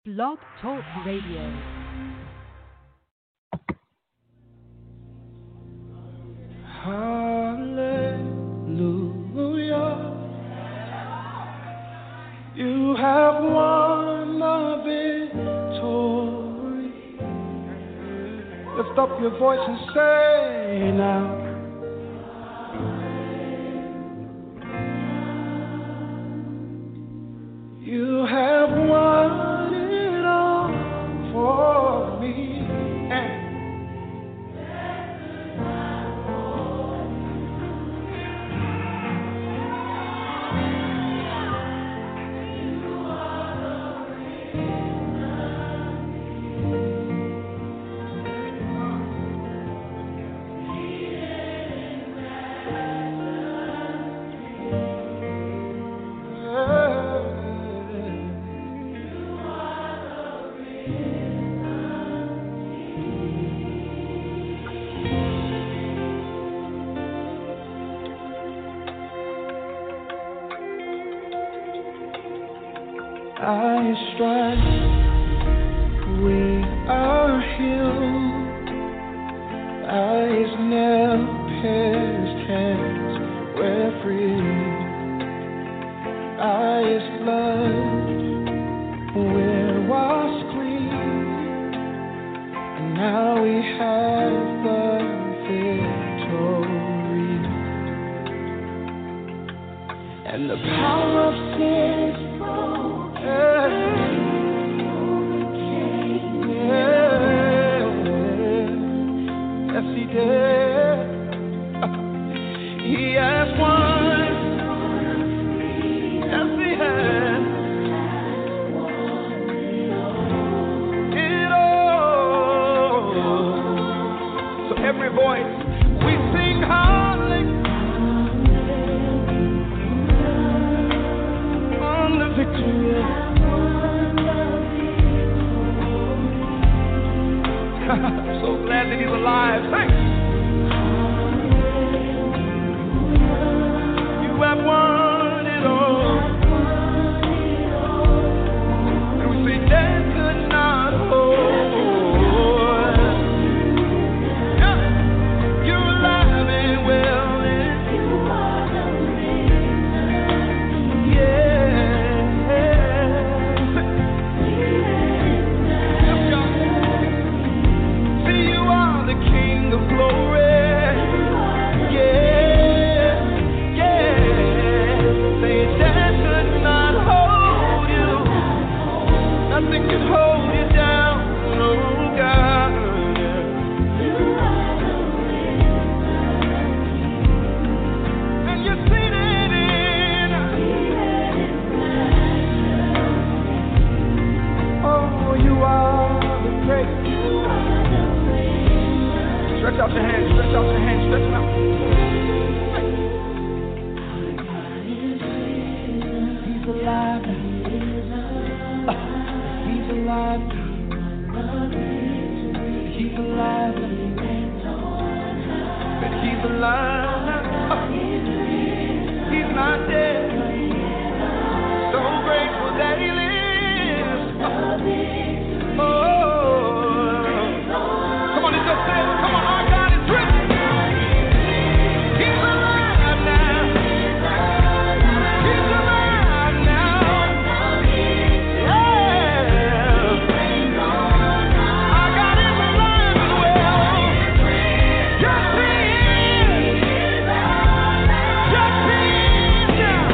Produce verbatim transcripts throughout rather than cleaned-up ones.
Blog Talk Radio. Hallelujah. You have won the victory. Lift up your voice and say now. You have won it all for me. By His stripes we are healed. By His nail-pierced hands we're free. By His blood we're washed clean. And now we have the victory. And the power of sin is yes, He did. He has won. Yes, He has. It all. So every voice we sing hallelujah on the victory. So glad that He's alive. Thanks. You have won it all. And we say death could not hold. Yeah. You're alive and well. King of glory, yeah, yeah. Say death could not hold you, nothing can hold you down, oh God. And you're seated in, oh, you are the great. Stretch out your hands, stretch out your hands, stretch them out. He's alive. He's alive. He's alive. But He's alive. He's not dead. So grateful that He lives. Oh. Come on, it's just say it. Come on. Yeah.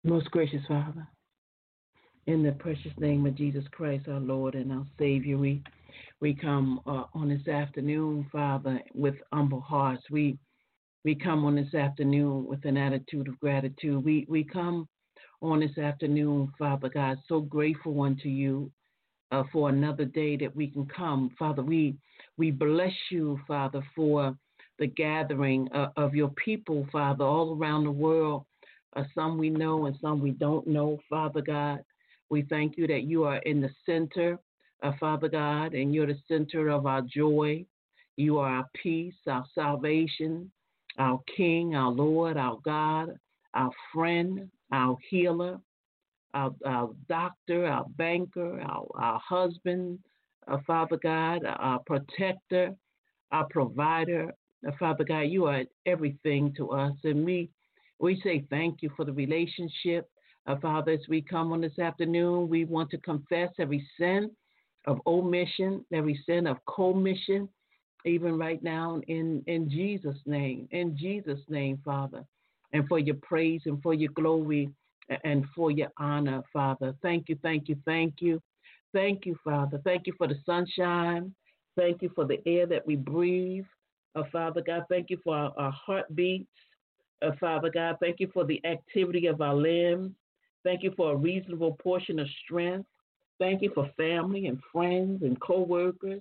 Most gracious Father, in the precious name of Jesus Christ, our Lord and our Savior, we we come uh, on this afternoon, Father, with humble hearts. We we come on this afternoon with an attitude of gratitude. We we come on this afternoon, Father God, so grateful unto you uh, for another day that we can come, Father. We we bless you, Father, for the gathering uh, of your people, Father, all around the world. Uh, some we know and some we don't know, Father God. We thank you that you are in the center, uh, Father God, and you're the center of our joy. You are our peace, our salvation, our King, our Lord, our God, our friend, our healer, our, our doctor, our banker, our, our husband, uh, Father God, our protector, our provider. Uh, Father God, you are everything to us. And we, we say thank you for the relationship. Uh, Father, as we come on this afternoon, we want to confess every sin of omission, every sin of commission, even right now in, in Jesus' name, in Jesus' name, Father, and for your praise and for your glory and for your honor, Father. Thank you, thank you, thank you. Thank you, Father. Thank you for the sunshine. Thank you for the air that we breathe. Uh, Father God, thank you for our, our heartbeats. Uh, Father God, thank you for the activity of our limbs. Thank you for a reasonable portion of strength. Thank you for family and friends and co-workers.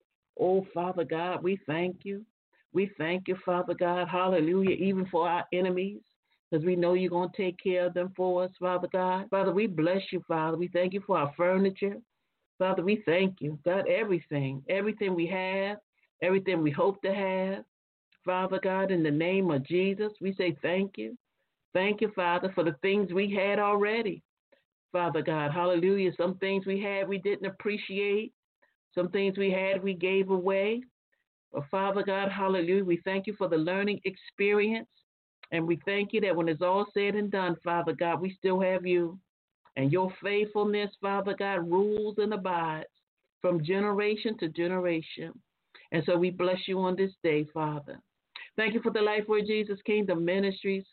Oh, Father God, we thank you. We thank you, Father God. Hallelujah, even for our enemies, because we know you're going to take care of them for us, Father God. Father, we bless you, Father. We thank you for our furniture. Father, we thank you. God, everything, everything we have, everything we hope to have. Father God, in the name of Jesus, we say thank you. Thank you, Father, for the things we had already. Father God, hallelujah. Some things we had we didn't appreciate. Some things we had we gave away. But Father God, hallelujah, we thank you for the learning experience. And we thank you that when it's all said and done, Father God, we still have you. And your faithfulness, Father God, rules and abides from generation to generation. And so we bless you on this day, Father. Thank you for the Life Word Jesus Kingdom Ministries.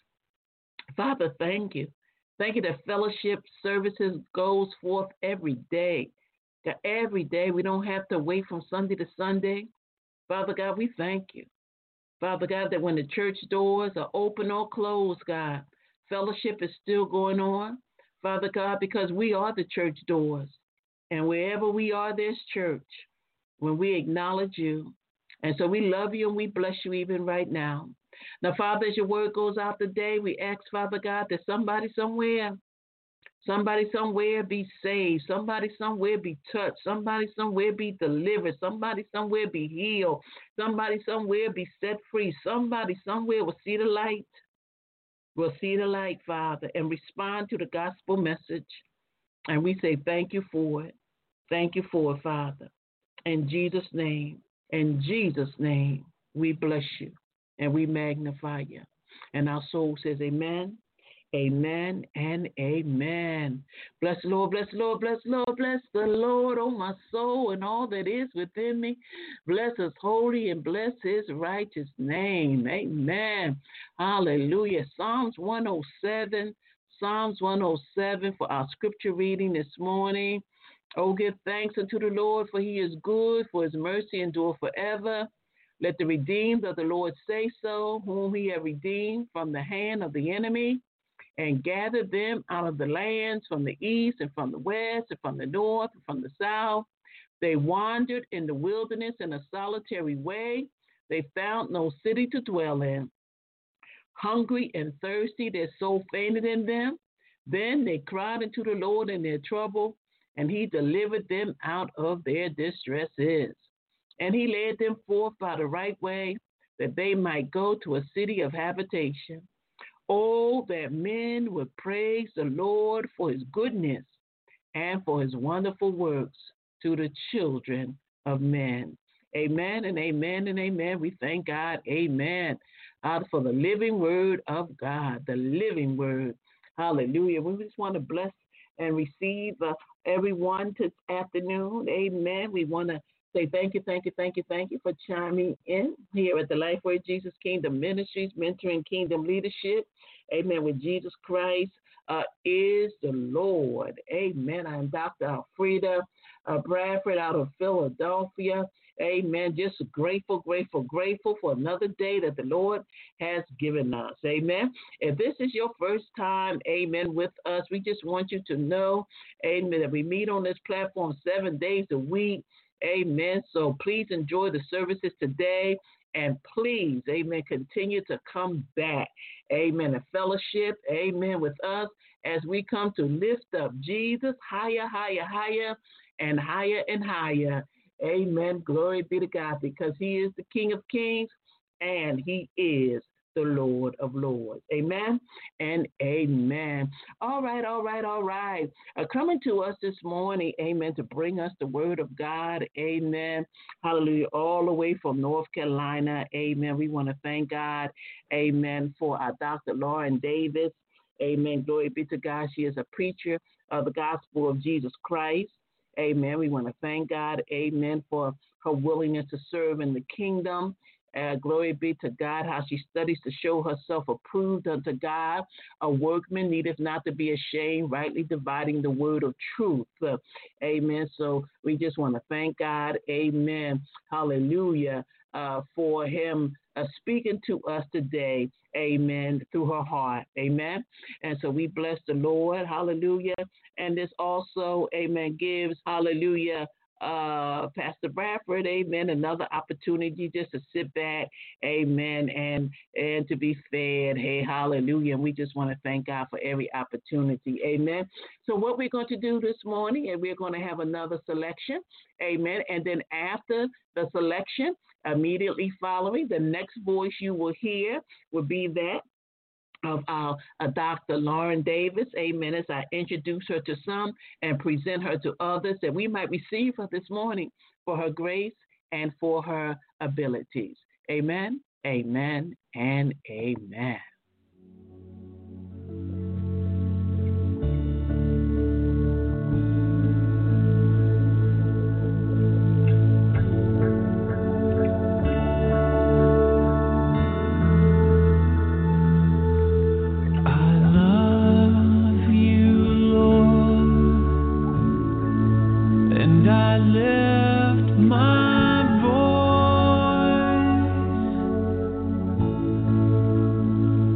Father, thank you. Thank you that fellowship services goes forth every day. That every day we don't have to wait from Sunday to Sunday. Father God, we thank you. Father God, that when the church doors are open or closed, God, fellowship is still going on. Father God, because we are the church doors. And wherever we are, there's church. When we acknowledge you. And so we love you and we bless you even right now. Now, Father, as your word goes out today, we ask, Father God, that somebody somewhere, somebody somewhere be saved, somebody somewhere be touched, somebody somewhere be delivered, somebody somewhere be healed, somebody somewhere be set free, somebody somewhere will see the light, will see the light, Father, and respond to the gospel message. And we say thank you for it. Thank you for it, Father. In Jesus' name, in Jesus' name, we bless you. And we magnify you. And our soul says amen, amen, and amen. Bless the Lord, bless the Lord, bless the Lord, bless the Lord, oh my soul, and all that is within me. Bless his holy and bless his righteous name. Amen. Hallelujah. Psalms one oh seven, Psalms one oh seven for our scripture reading this morning. Oh, give thanks unto the Lord, for he is good, for his mercy endure forever. Let the redeemed of the Lord say so, whom he hath redeemed from the hand of the enemy, and gathered them out of the lands from the east and from the west and from the north and from the south. They wandered in the wilderness in a solitary way. They found no city to dwell in. Hungry and thirsty, their soul fainted in them. Then they cried unto the Lord in their trouble, and he delivered them out of their distresses. And he led them forth by the right way, that they might go to a city of habitation. Oh, that men would praise the Lord for his goodness and for his wonderful works to the children of men. Amen and amen and amen. We thank God. Amen. Out for the living word of God, the living word. Hallelujah. We just want to bless and receive uh, everyone this afternoon. Amen. We want to say thank you, thank you, thank you, thank you for chiming in here at the Lifeway Jesus Kingdom Ministries, mentoring kingdom leadership. Amen. With Jesus Christ uh, is the Lord. Amen. I'm Doctor Alfreda uh, Bradford out of Philadelphia. Amen. Just grateful, grateful, grateful for another day that the Lord has given us. Amen. If this is your first time, amen, with us, we just want you to know, amen, that we meet on this platform seven days a week. Amen. So please enjoy the services today. And please, amen, continue to come back, amen, and fellowship, amen, with us as we come to lift up Jesus higher, higher, higher, and higher and higher. Amen. Glory be to God, because he is the King of Kings and he is the Lord of Lords. Amen and amen. All right, all right, all right. Uh, coming to us this morning, amen, to bring us the word of God. Amen. Hallelujah. All the way from North Carolina. Amen. We want to thank God. Amen. For our Doctor Lauren Davis. Amen. Glory be to God. She is a preacher of the gospel of Jesus Christ. Amen. We want to thank God. Amen. For her willingness to serve in the kingdom. Uh, glory be to God, how she studies to show herself approved unto God, a workman needeth not to be ashamed, rightly dividing the word of truth. Uh, amen. So we just want to thank God. Amen. Hallelujah. Uh, for him uh, speaking to us today. Amen. Through her heart. Amen. And so we bless the Lord. Hallelujah. And this also, amen, gives, hallelujah, Uh, Pastor Bradford, amen, another opportunity just to sit back, amen, and and to be fed. Hey, hallelujah. And we just want to thank God for every opportunity, amen. So what we're going to do this morning, and we're going to have another selection, amen, and then after the selection, immediately following, the next voice you will hear will be that of our uh, Doctor Lauren Davis, amen, as I introduce her to some and present her to others, that we might receive her this morning for her grace and for her abilities. Amen, amen, and amen. My voice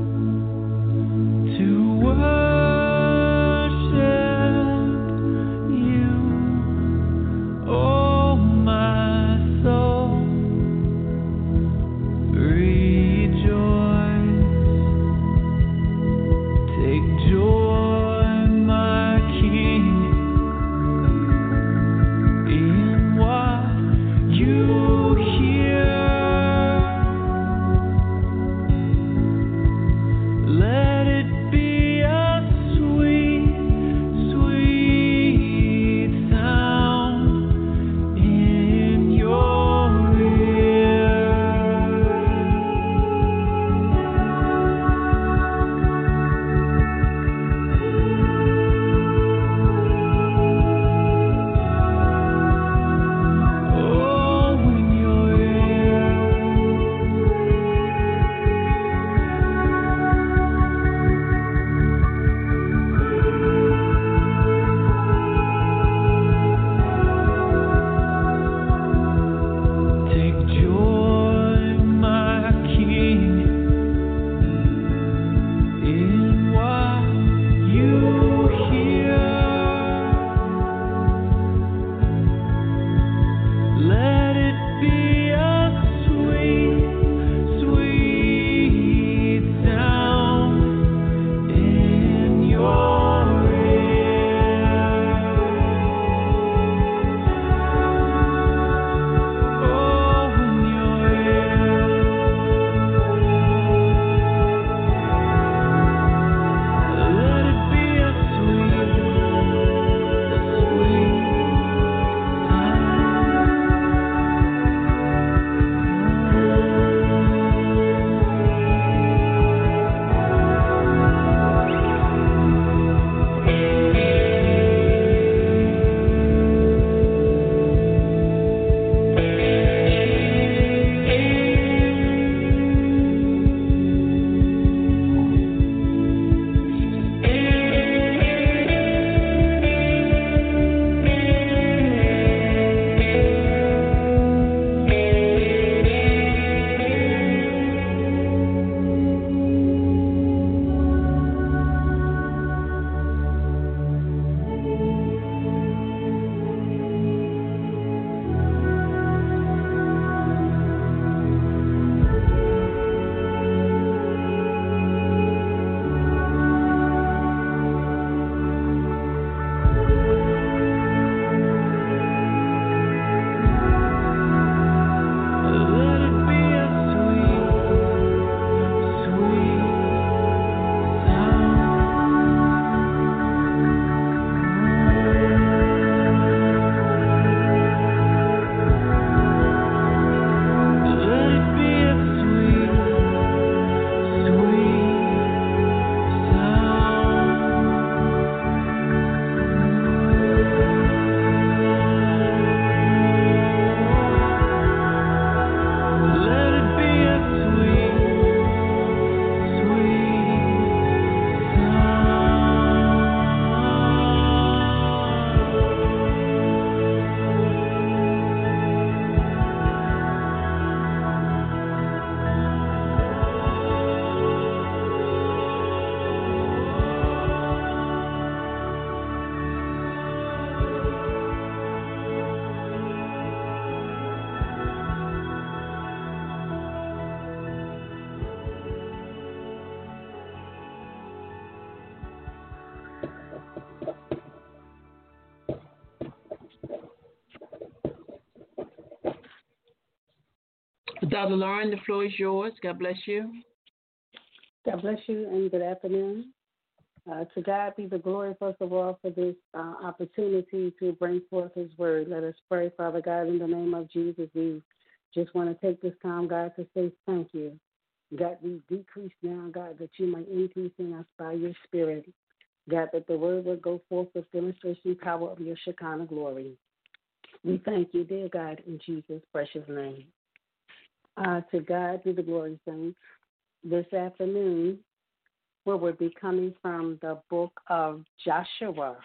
Doctor Lauren, the floor is yours. God bless you. God bless you and good afternoon. Uh, to God be the glory, first of all, for this uh, opportunity to bring forth His word. Let us pray, Father God, in the name of Jesus. We just want to take this time, God, to say thank you. God, we decrease now, God, that you might increase in us by your Spirit. God, that the word will go forth with demonstration power of your Shekinah glory. We thank you, dear God, in Jesus' precious name. Uh, to God be the glory, saints. This afternoon, we will be coming from the book of Joshua,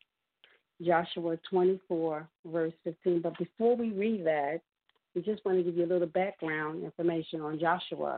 Joshua twenty-four, verse fifteen. But before we read that, we just want to give you a little background information on Joshua.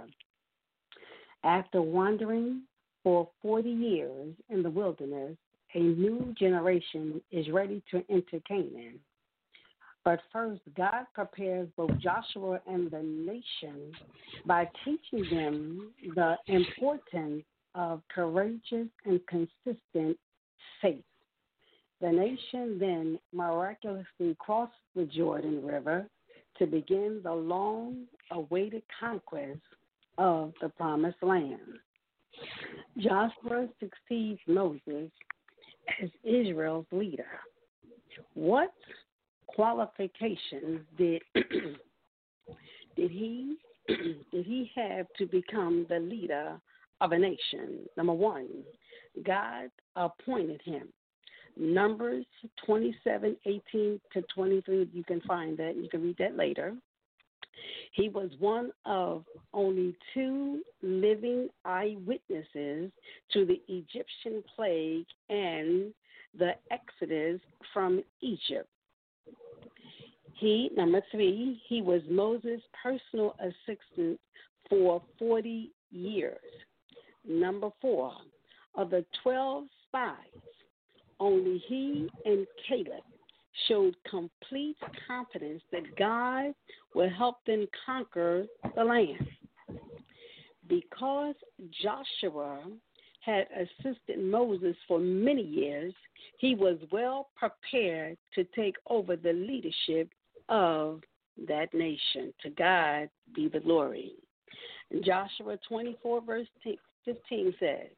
After wandering for forty years in the wilderness, a new generation is ready to enter Canaan. But first, God prepares both Joshua and the nation by teaching them the importance of courageous and consistent faith. The nation then miraculously crossed the Jordan River to begin the long-awaited conquest of the Promised Land. Joshua succeeds Moses as Israel's leader. What qualifications did did he did he have to become the leader of a nation? Number one, God appointed him. Numbers twenty-seven, eighteen to twenty-three, you can find that. You can read that later. He was one of only two living eyewitnesses to the Egyptian plague and the exodus from Egypt. He, number three, he was Moses' personal assistant for forty years. Number four, of the twelve spies, only he and Caleb showed complete confidence that God will help them conquer the land. Because Joshua had assisted Moses for many years, he was well prepared to take over the leadership of that nation. To God be the glory. Joshua twenty-four, verse fifteen says,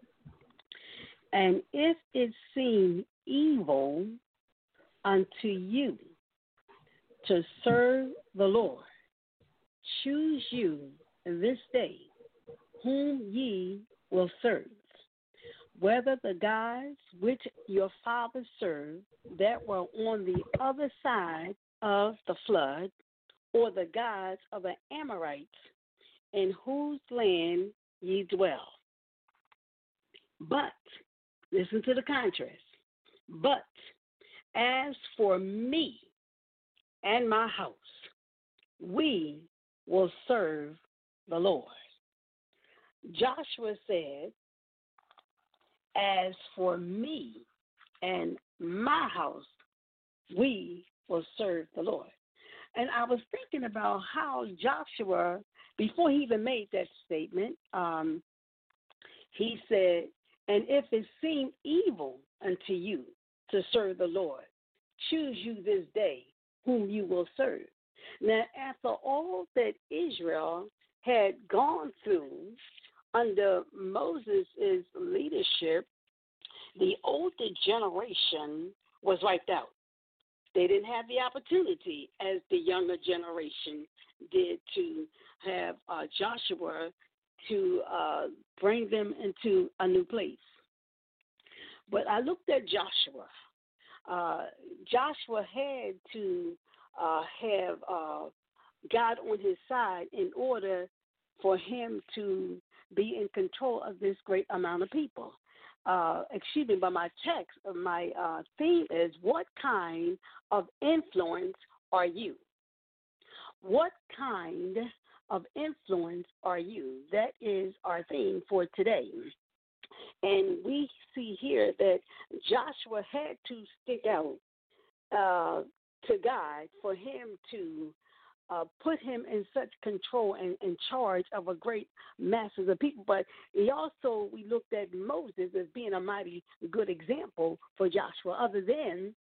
and if it seem evil unto you to serve the Lord, choose you this day whom ye will serve, whether the gods which your fathers served that were on the other side of the flood, or the gods of the Amorites in whose land ye dwell. But, listen to the contrast, but as for me and my house, we will serve the Lord. Joshua said, as for me and my house, we will serve the Lord. And I was thinking about how Joshua, before he even made that statement, um, he said, and if it seem evil unto you to serve the Lord, choose you this day whom you will serve. Now, after all that Israel had gone through under Moses' leadership, the older generation was wiped out. They didn't have the opportunity, as the younger generation did, to have uh, Joshua to uh, bring them into a new place. But I looked at Joshua. Uh, Joshua had to uh, have uh, God on his side in order for him to be in control of this great amount of people. Uh, excuse me, but my text, my uh, theme is, what kind of influence are you? What kind of influence are you? That is our theme for today. And we see here that Joshua had to stick out uh, to God for him to uh, put him in such control and in charge of a great masses of people. But he also, we looked at Moses as being a mighty good example for Joshua, other than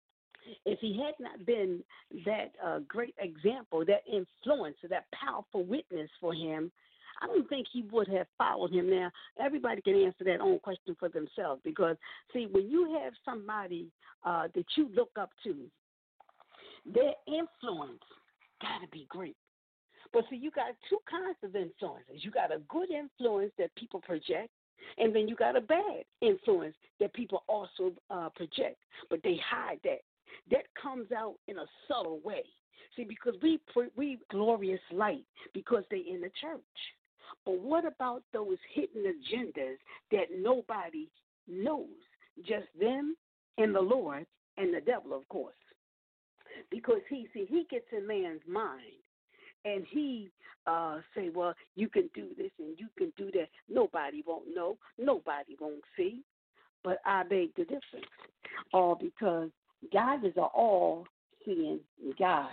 If he had not been that uh, great example, that influencer, that powerful witness for him, I don't think he would have followed him. Now, everybody can answer that own question for themselves because, see, when you have somebody uh, that you look up to, their influence got to be great. But, see, you got two kinds of influences. You got a good influence that people project, and then you got a bad influence that people also uh, project, but they hide that. That comes out in a subtle way. See, because we we glorious light because they in the church. But what about those hidden agendas that nobody knows? Just them and the Lord and the devil, of course. Because he see he gets in man's mind and he uh, say, well, you can do this and you can do that. Nobody won't know. Nobody won't see. But I beg the difference. All because God is an all-seeing God.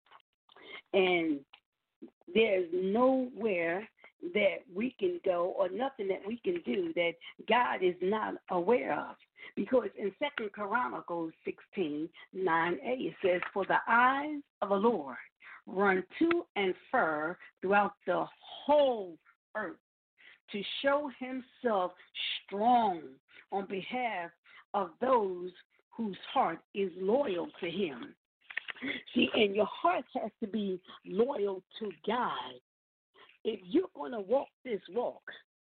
And there's nowhere that we can go or nothing that we can do that God is not aware of. Because in Second Chronicles sixteen, nine a, it says, for the eyes of the Lord run to and fro throughout the whole earth to show himself strong on behalf of those whose heart is loyal to him. See, and your heart has to be loyal to God. If you're going to walk this walk,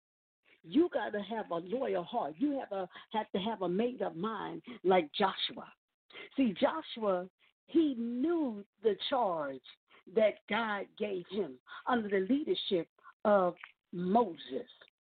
you got to have a loyal heart. You have a have to have a made-up mind like Joshua. See, Joshua, he knew the charge that God gave him under the leadership of Moses.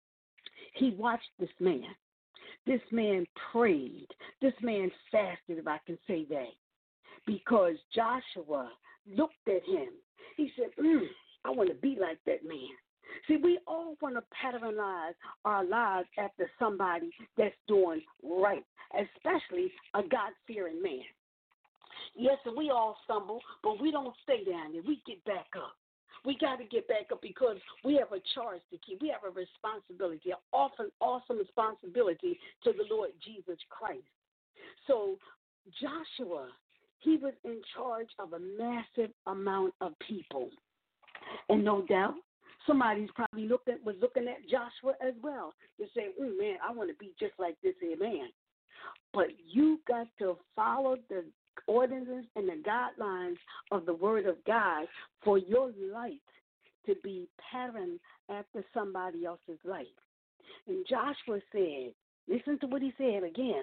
He watched this man. This man prayed. This man fasted, if I can say that, because Joshua looked at him. He said, mm, I want to be like that man. See, we all want to patternize our lives after somebody that's doing right, especially a God-fearing man. Yes, and we all stumble, but we don't stay down there. We get back up. We got to get back up because we have a charge to keep. We have a responsibility, an awesome, awesome responsibility to the Lord Jesus Christ. So Joshua, he was in charge of a massive amount of people. And no doubt, somebody's probably looked at, was looking at Joshua as well to say, mm, man, I want to be just like this here man. But you got to follow the ordinances and the guidelines of the Word of God for your light to be patterned after somebody else's light. And Joshua said, listen to what he said again,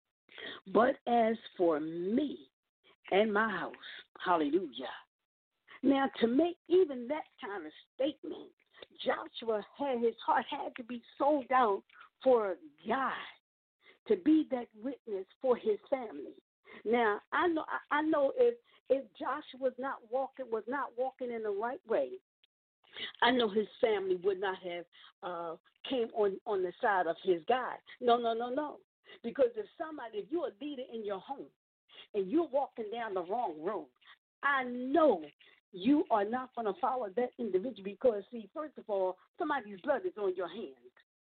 but as for me and my house, hallelujah. Now, to make even that kind of statement, Joshua had, his heart had to be sold out for God, to be that witness for his family. Now, I know I know if if Joshua was not walking was not walking in the right way, I know his family would not have uh, came on, on the side of his God. No, no, no, no. Because if somebody, if you're a leader in your home and you're walking down the wrong road, I know you are not going to follow that individual because, see, first of all, somebody's blood is on your hands.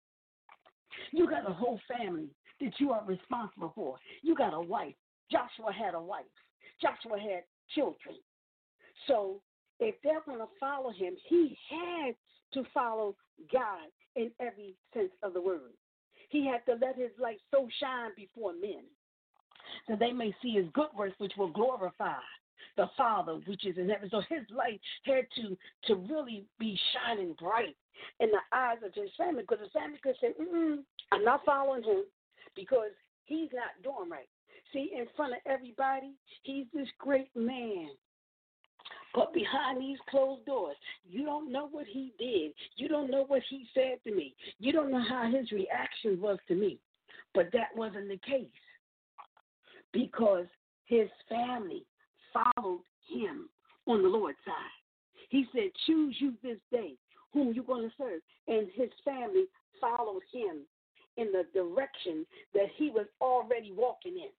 You got a whole family that you are responsible for. You got a wife. Joshua had a wife. Joshua had children. So if they're going to follow him, he had to follow God in every sense of the word. He had to let his light so shine before men that they may see his good works, which will glorify the Father, which is in heaven. So his light had to, to really be shining bright in the eyes of his family, because his family could say, mm-mm, I'm not following him because he's not doing right. See, in front of everybody, he's this great man. But behind these closed doors, you don't know what he did. You don't know what he said to me. You don't know how his reaction was to me. But that wasn't the case, because his family followed him on the Lord's side. He said, choose you this day whom you're going to serve. And his family followed him in the direction that he was already walking in.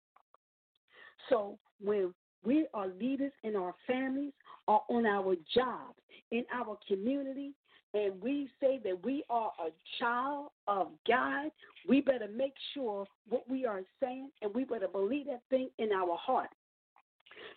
So when we are leaders in our families or on our jobs, in our community, and we say that we are a child of God, we better make sure what we are saying, and we better believe that thing in our heart.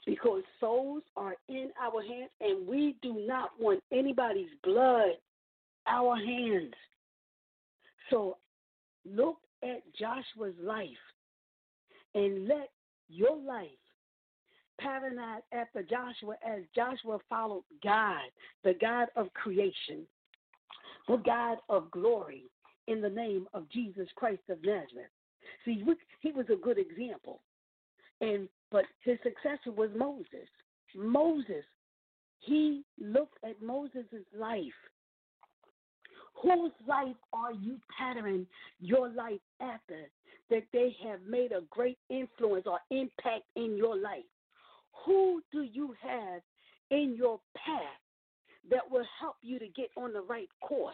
because souls are in our hands, and we do not want anybody's blood our hands. So look at Joshua's life and let your life pattern after Joshua as Joshua followed God, the God of creation, the God of glory, in the name of Jesus Christ of Nazareth. See, he was a good example. And but his successor was Moses. Moses, he looked at Moses' life. Whose life are you patterning your life after that they have made a great influence or impact in your life? Who do you have in your path that will help you to get on the right course?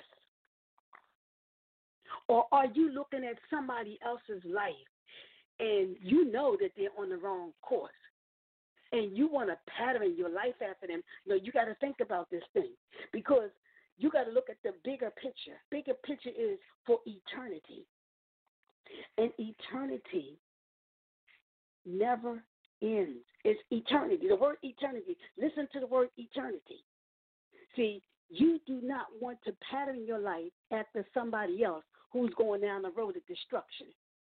Or are you looking at somebody else's life and you know that they're on the wrong course and you want to pattern your life after them? No, you got to think about this thing, because you got to look at the bigger picture. Bigger picture is for eternity. And eternity never ends. It's eternity. The word eternity. Listen to the word eternity. See, you do not want to pattern your life after somebody else who's going down the road of destruction.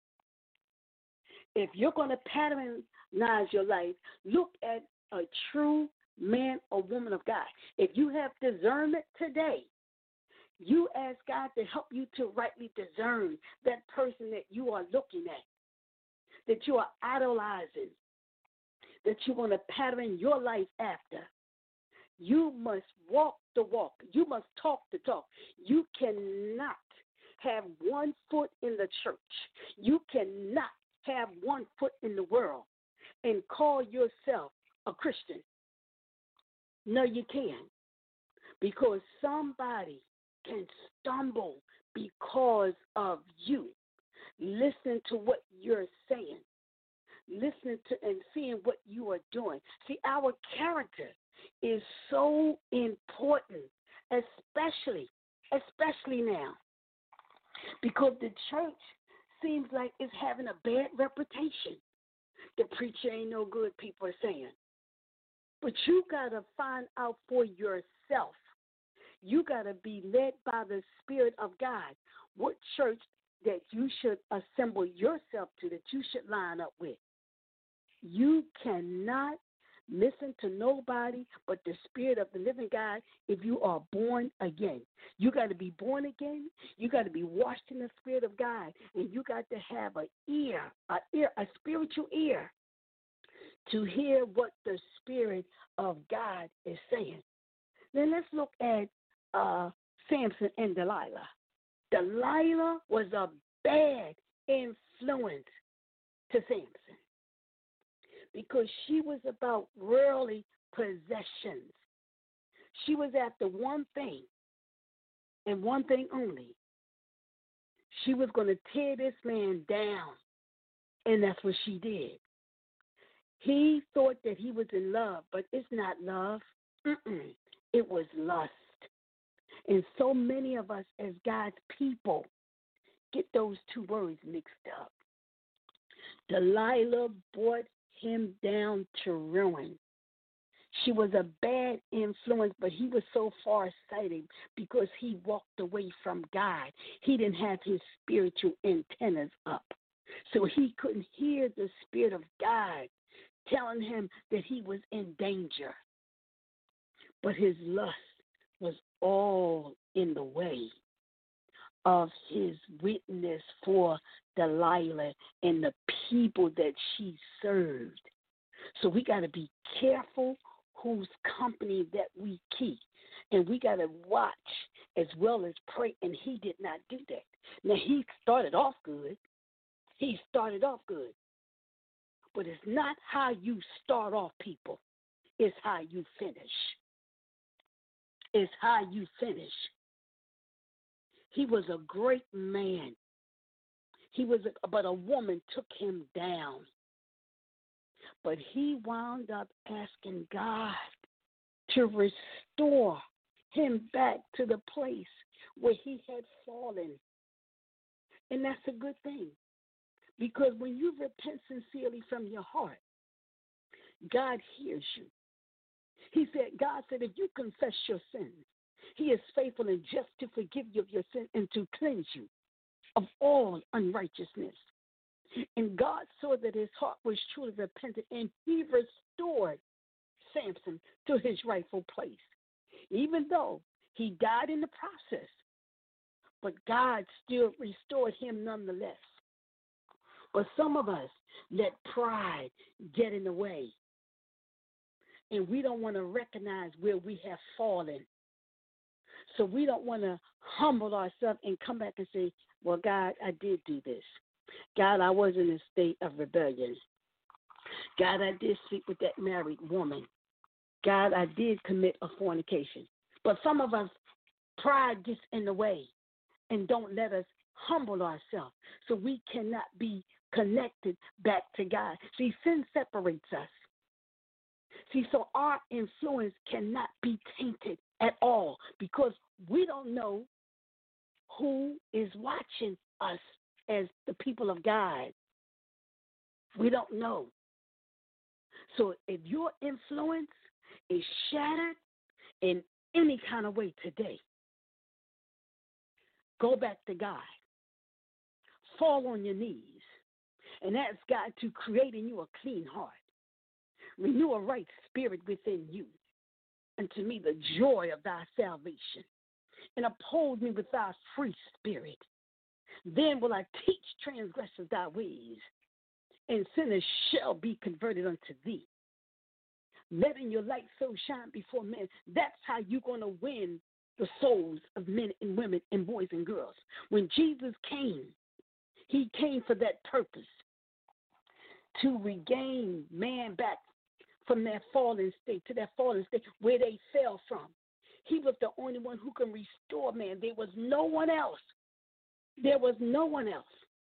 If you're going to patternize your life, look at a true man or woman of God. If you have discernment today, you ask God to help you to rightly discern that person that you are looking at, that you are idolizing, that you want to pattern your life after. You must walk the walk. You must talk the talk. You cannot have one foot in the church. You cannot have one foot in the world and call yourself a Christian. No, you can't. Because somebody can stumble because of you. Listen to what you're saying. Listening to and seeing what you are doing. See, our character is so important, especially, especially now, because the church seems like it's having a bad reputation. The preacher ain't no good, people are saying. But you got to find out for yourself. You got to be led by the Spirit of God what church that you should assemble yourself to, that you should line up with. You cannot listen to nobody but the Spirit of the living God if you are born again. You got to be born again. You got to be washed in the Spirit of God, and you got to have an ear, a ear, a spiritual ear to hear what the Spirit of God is saying. Then let's look at uh, Samson and Delilah. Delilah was a bad influence to Samson because she was about worldly possessions. She was after one thing and one thing only. She was going to tear this man down, and that's what she did. He thought that he was in love, but it's not love. Mm-mm. It was lust. And so many of us as God's people get those two words mixed up. Delilah brought him down to ruin. She was a bad influence, but he was so far-sighted because he walked away from God. He didn't have his spiritual antennas up. So he couldn't hear the Spirit of God telling him that he was in danger. But his lust was all in the way of his witness for Delilah and the people that she served. So we got to be careful whose company that we keep. And we got to watch as well as pray. And he did not do that. Now, he started off good. He started off good. But it's not how you start off, people. It's how you finish. It's how you finish. He was a great man. He was, a, but a woman took him down. But he wound up asking God to restore him back to the place where he had fallen. And that's a good thing. Because when you repent sincerely from your heart, God hears you. He said, God said, if you confess your sins, he is faithful and just to forgive you of your sin and to cleanse you of all unrighteousness. And God saw that his heart was truly repentant, and he restored Samson to his rightful place, even though he died in the process. But God still restored him nonetheless. But some of us let pride get in the way, and we don't want to recognize where we have fallen. So we don't want to humble ourselves and come back and say, well, God, I did do this. God, I was in a state of rebellion. God, I did sleep with that married woman. God, I did commit a fornication. But some of us, pride gets in the way and don't let us humble ourselves, so we cannot be connected back to God. See, sin separates us. See, so our influence cannot be tainted at all because we don't know who is watching us as the people of God. We don't know. So if your influence is shattered in any kind of way today, go back to God. Fall on your knees and ask God to create in you a clean heart. Renew a right spirit within you, and to me the joy of thy salvation. And uphold me with thy free spirit. Then will I teach transgressors thy ways, and sinners shall be converted unto thee. Letting your light so shine before men. That's how you're going to win the souls of men and women and boys and girls. When Jesus came, he came for that purpose, to regain man back from that fallen state, to that fallen state where they fell from. He was the only one who can restore man. There was no one else. There was no one else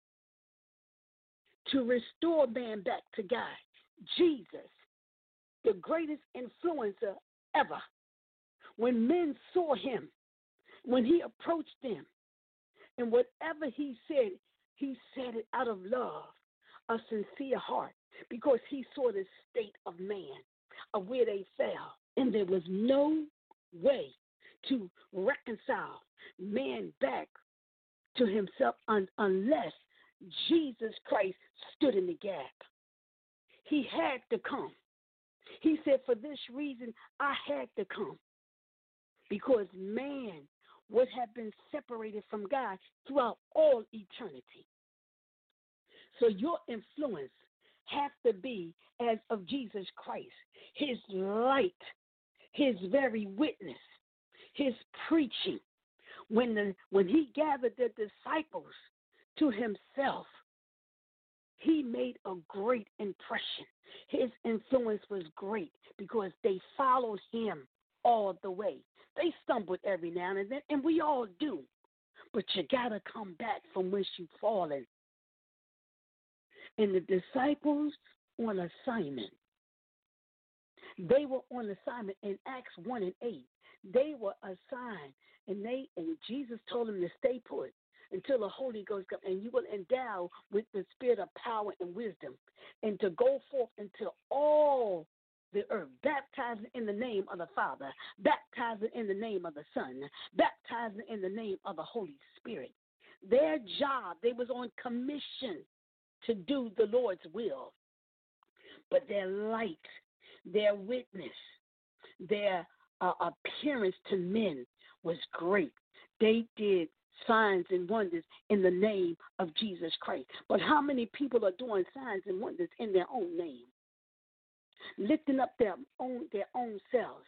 to restore man back to God. Jesus, the greatest influencer ever. When men saw him, when he approached them, and whatever he said, he said it out of love, a sincere heart, because he saw the state of man, of where they fell. And there was no way to reconcile man back to himself un- unless Jesus Christ stood in the gap. He had to come. He said, for this reason, I had to come, because man would have been separated from God throughout all eternity. So your influence has to be as of Jesus Christ, his light, his very witness, his preaching. When the when he gathered the disciples to himself, he made a great impression. His influence was great because they followed him all the way. They stumbled every now and then, and we all do. But you got to come back from whence you've fallen. And the disciples on assignment. They were on assignment in Acts one and eight. They were assigned, and they and Jesus told them to stay put until the Holy Ghost comes, and you will endow with the spirit of power and wisdom, and to go forth into all the earth, baptizing in the name of the Father, baptizing in the name of the Son, baptizing in the name of the Holy Spirit. Their job, they was on commission to do the Lord's will. But their light, their witness, their uh, appearance to men was great. They did signs and wonders in the name of Jesus Christ. But how many people are doing signs and wonders in their own name? Lifting up their own their own selves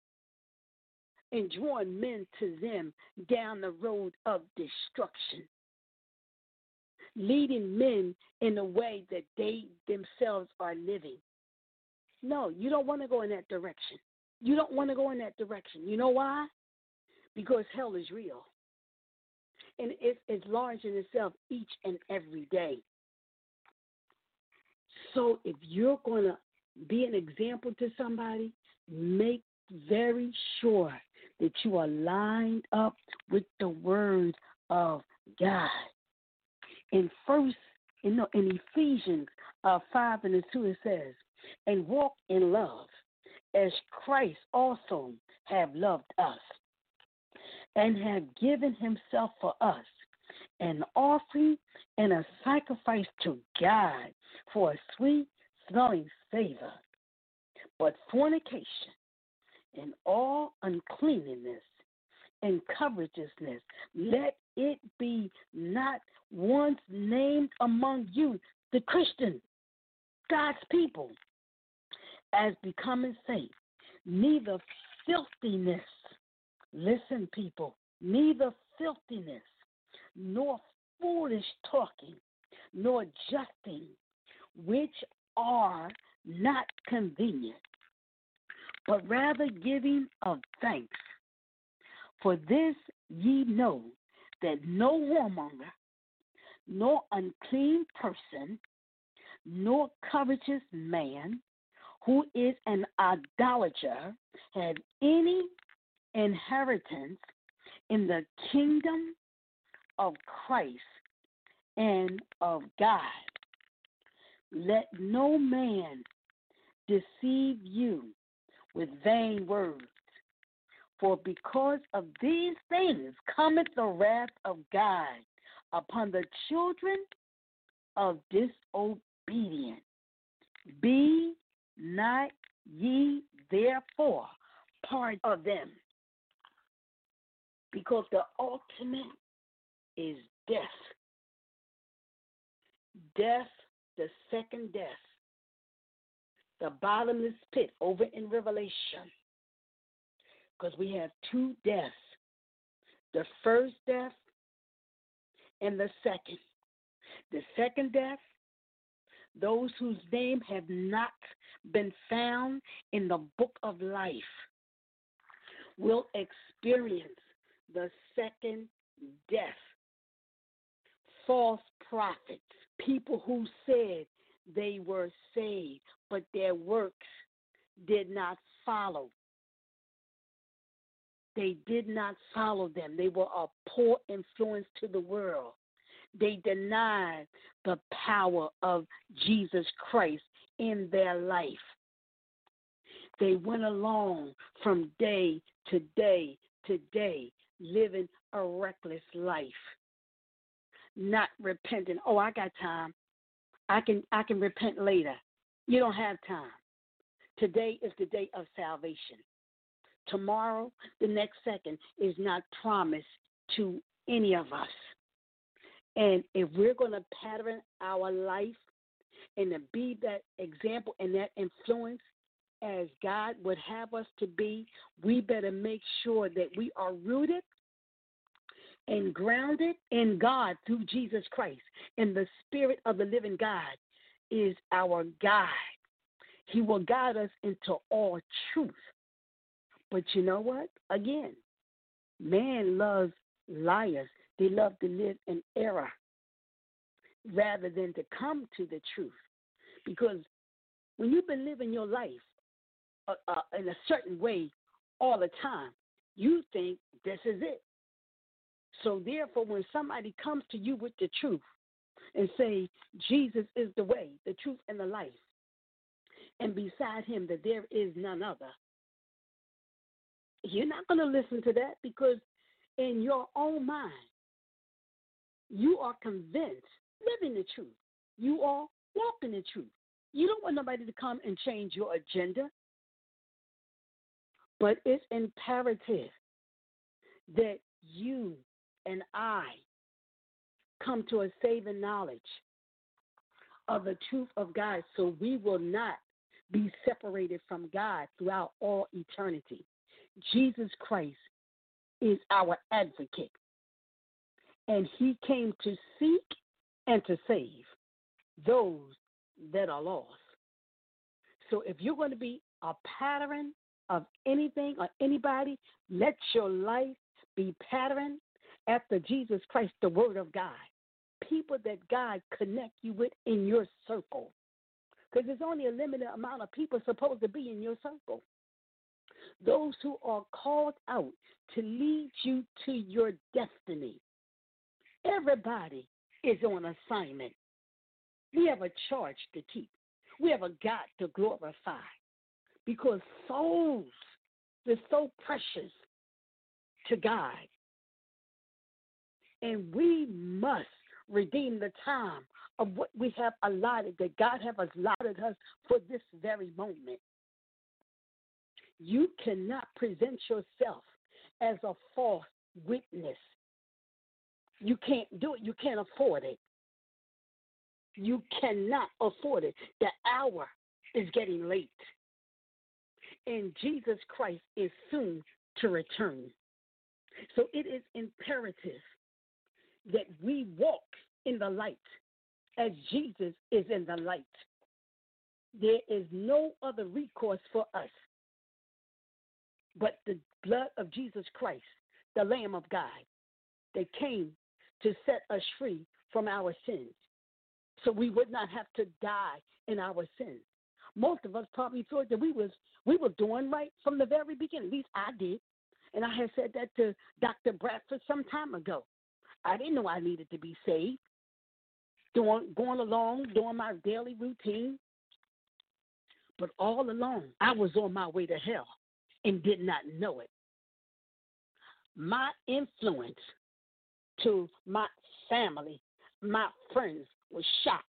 and drawing men to them down the road of destruction. Leading men in a way that they themselves are living. No, you don't want to go in that direction. You don't want to go in that direction. You know why? Because hell is real. And it's, it's large in itself each and every day. So if you're going to be an example to somebody, make very sure that you are lined up with the word of God. In first, in, in Ephesians uh, five and two, it says, and walk in love, as Christ also have loved us, and have given himself for us, an offering and a sacrifice to God for a sweet smelling savor. But fornication and all uncleanness and covetousness, let it be not once named among you, the Christian, God's people, as becoming safe, neither filthiness, listen, people, neither filthiness, nor foolish talking, nor jesting, which are not convenient, but rather giving of thanks. For this ye know that no whoremonger, nor unclean person, nor covetous man, who is an idolater, have any inheritance in the kingdom of Christ and of God. Let no man deceive you with vain words, for because of these things cometh the wrath of God upon the children of disobedience. Be not ye therefore part of them, because the ultimate is death. Death, the second death, the bottomless pit over in Revelation, because we have two deaths, the first death and the second. The second death, those whose name have not been found in the book of life will experience the second death. False prophets, people who said they were saved, but their works did not follow. They did not follow them. They were a poor influence to the world. They denied the power of Jesus Christ in their life. They went along from day to day to day, living a reckless life, not repenting. Oh, I got time. I can I can repent later. You don't have time. Today is the day of salvation. Tomorrow, the next second, is not promised to any of us. And if we're going to pattern our life and to be that example and that influence as God would have us to be, we better make sure that we are rooted and grounded in God through Jesus Christ. And the Spirit of the living God is our guide. He will guide us into all truth. But you know what? Again, man loves liars. They love to live in error rather than to come to the truth. Because when you've been living your life uh, uh, in a certain way all the time, you think this is it. So therefore, when somebody comes to you with the truth and say, Jesus is the way, the truth, and the life, and beside him that there is none other, you're not going to listen to that, because in your own mind, you are convinced, living the truth. You are walking the truth. You don't want nobody to come and change your agenda. But it's imperative that you and I come to a saving knowledge of the truth of God, so we will not be separated from God throughout all eternity. Jesus Christ is our advocate, and he came to seek and to save those that are lost. So if you're going to be a pattern of anything or anybody, let your life be patterned after Jesus Christ, the Word of God. People that God connect you with in your circle. Because there's only a limited amount of people supposed to be in your circle. Those who are called out to lead you to your destiny. Everybody is on assignment. We have a charge to keep. We have a God to glorify because souls are so precious to God. And we must redeem the time of what we have allotted, that God have allotted us for this very moment. You cannot present yourself as a false witness. You can't do it. You can't afford it. You cannot afford it. The hour is getting late. And Jesus Christ is soon to return. So it is imperative that we walk in the light as Jesus is in the light. There is no other recourse for us but the blood of Jesus Christ, the Lamb of God, that came to set us free from our sins, so we would not have to die in our sins. Most of us probably thought that we was we were doing right from the very beginning. At least I did. And I had said that to Doctor Bradford some time ago. I didn't know I needed to be saved. Doing, going along, doing my daily routine. But all along, I was on my way to hell and did not know it. My influence to my family, my friends, was shot.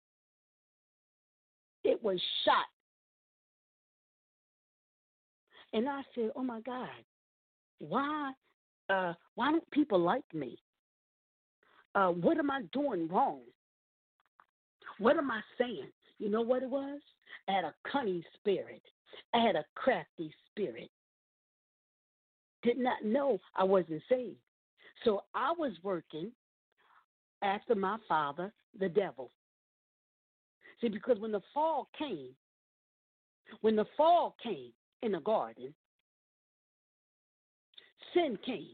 It was shot. And I said, oh, my God, why, uh, why don't people like me? Uh, what am I doing wrong? What am I saying? You know what it was? I had a cunning spirit. I had a crafty spirit. Did not know I wasn't saved. So I was working after my father, the devil. See, because when the fall came, when the fall came in the garden, sin came.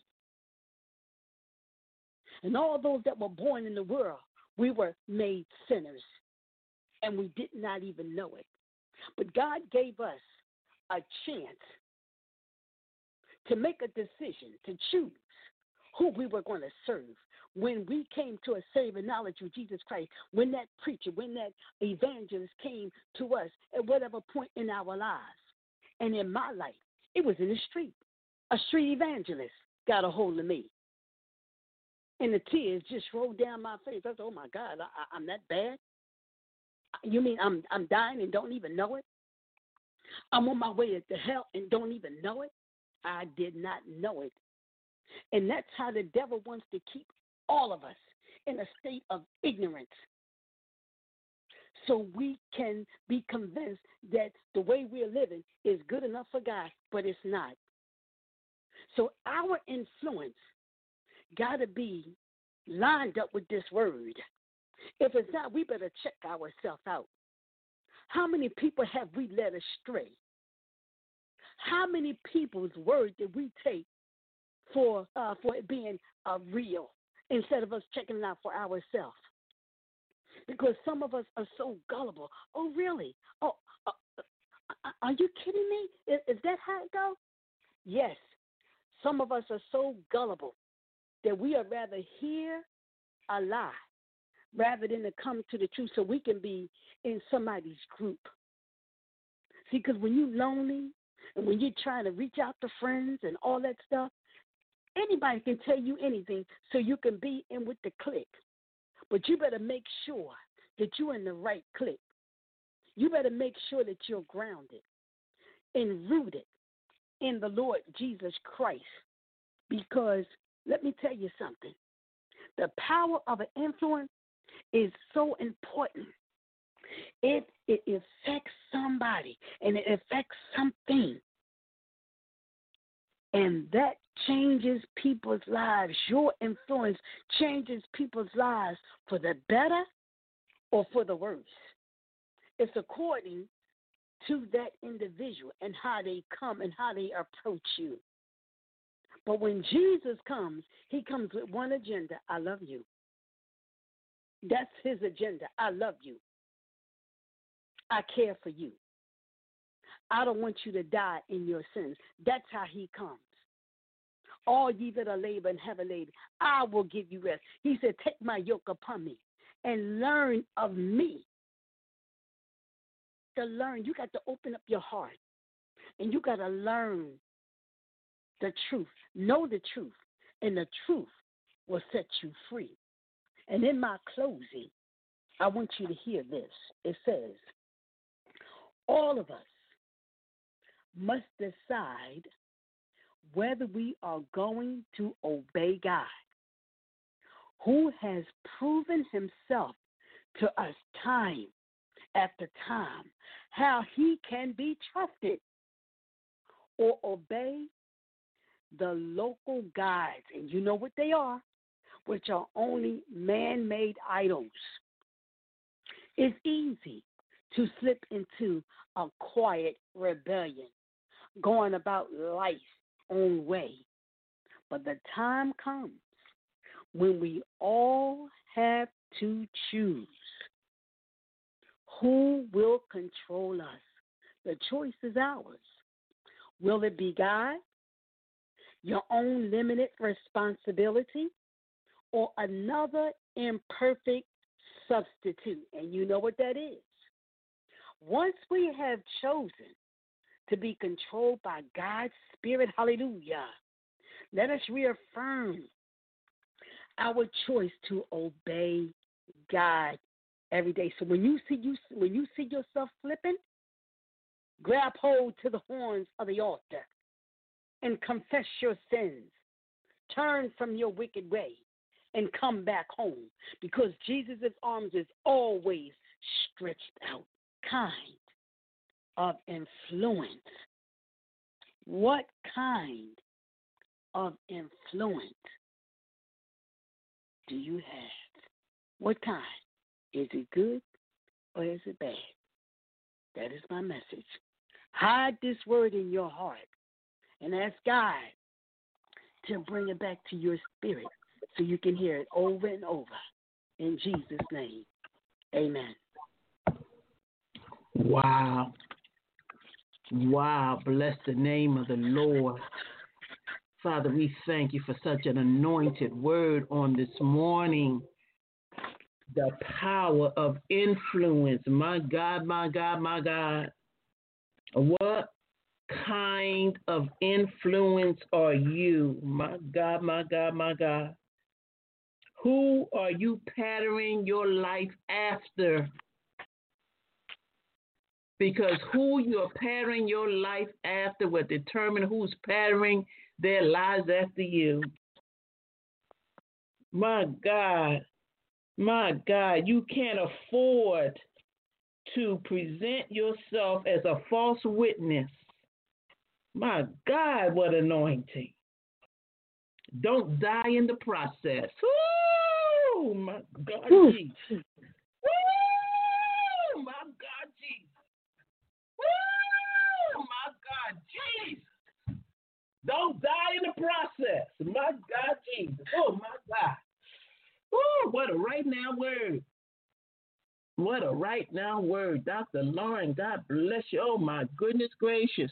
And all those that were born in the world, we were made sinners. And we did not even know it. But God gave us a chance to make a decision, to choose who we were going to serve. When we came to a saving knowledge of Jesus Christ, when that preacher, when that evangelist came to us at whatever point in our lives, and in my life, it was in the street. A street evangelist got a hold of me. And the tears just rolled down my face. I said, oh, my God, I, I'm that bad? You mean I'm I'm dying and don't even know it? I'm on my way to hell and don't even know it? I did not know it. And that's how the devil wants to keep all of us in a state of ignorance, so we can be convinced that the way we're living is good enough for God, but it's not. So our influence got to be lined up with this word. If it's not, we better check ourselves out. How many people have we led astray? How many people's word did we take for uh, for it being uh, real instead of us checking it out for ourselves? Because some of us are so gullible. Oh, really? Oh, uh, uh, are you kidding me? Is, is that how it goes? Yes. Some of us are so gullible that we would rather hear a lie rather than to come to the truth so we can be in somebody's group. See, because when you're lonely and when you're trying to reach out to friends and all that stuff, anybody can tell you anything so you can be in with the clique. But you better make sure that you're in the right clique. You better make sure that you're grounded and rooted in the Lord Jesus Christ. Because let me tell you something. The power of an influence is so important. It, it affects somebody and it affects something. And that changes people's lives. Your influence changes people's lives for the better or for the worse. It's according to that individual and how they come and how they approach you. But when Jesus comes, he comes with one agenda: I love you. That's his agenda. I love you. I care for you. I don't want you to die in your sins. That's how he comes. All ye that are labor and heavy laden, I will give you rest. He said, take my yoke upon me and learn of me. to learn. You got to open up your heart. And you got to learn the truth. Know the truth. And the truth will set you free. And in my closing, I want you to hear this. It says, all of us must decide whether we are going to obey God, who has proven himself to us time after time, how he can be trusted, or obey the local gods, and you know what they are, which are only man-made idols. It's easy to slip into a quiet rebellion, going about life's own way. But the time comes when we all have to choose who will control us. The choice is ours. Will it be God, your own limited responsibility, or another imperfect substitute? And you know what that is. Once we have chosen to be controlled by God's Spirit, hallelujah, let us reaffirm our choice to obey God every day. So when you see you when you see yourself flipping, grab hold to the horns of the altar and confess your sins. Turn from your wicked way and come back home, because Jesus' arms is always stretched out. Kind of influence. What kind of influence do you have? What kind? Is it good or is it bad? That is my message. Hide this word in your heart and ask God to bring it back to your spirit so you can hear it over and over. In Jesus' name, amen. Wow. Wow. Bless the name of the Lord. Father, we thank you for such an anointed word on this morning. The power of influence. My God, my God, my God. What kind of influence are you? My God, my God, my God. Who are you patterning your life after? Because who you're patterning your life after will determine who's patterning their lives after you. My God, my God, you can't afford to present yourself as a false witness. My God, what anointing. Don't die in the process. Ooh, my God, Jesus. Ooh, my God, Jesus. Ooh, my God, Jesus. Don't die in the process. My God, Jesus. Oh, my God. Ooh, what a right now word. What a right now word. Doctor Lauren, God bless you. Oh, my goodness gracious.